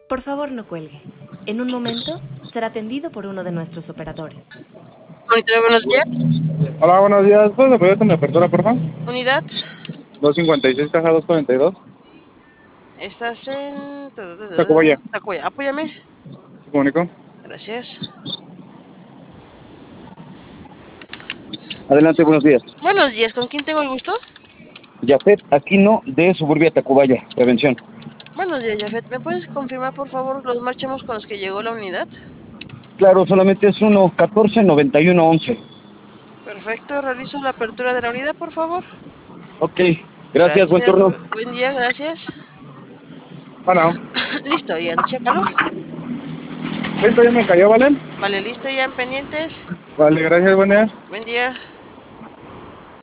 Por favor, no cuelgue. En un momento será atendido por uno de nuestros operadores. Monitor, buenos días. Hola, buenos días. ¿Puedes apoyar con mi apertura, por favor? Unidad. 256, caja 242. Estás en... Tacubaya. Tacubaya. Apóyame. ¿Se comunicó? Gracias. Adelante, buenos días. Buenos días. ¿Con quién tengo el gusto? Yafet Aquino de Suburbia Tacubaya, prevención. Buenos días, Jafet. ¿Me puedes confirmar, por favor, los marchamos con los que llegó la unidad? Claro, solamente es uno 149111. Perfecto. Realizo la apertura de la unidad, por favor. Ok, gracias, buen Gracias. turno. Buen día, gracias. Bueno, Listo, Ian. Chécalo. esto ya me cayó, ¿vale? Vale, listo, Ian. Pendientes. Vale, gracias, buen día. Buen día.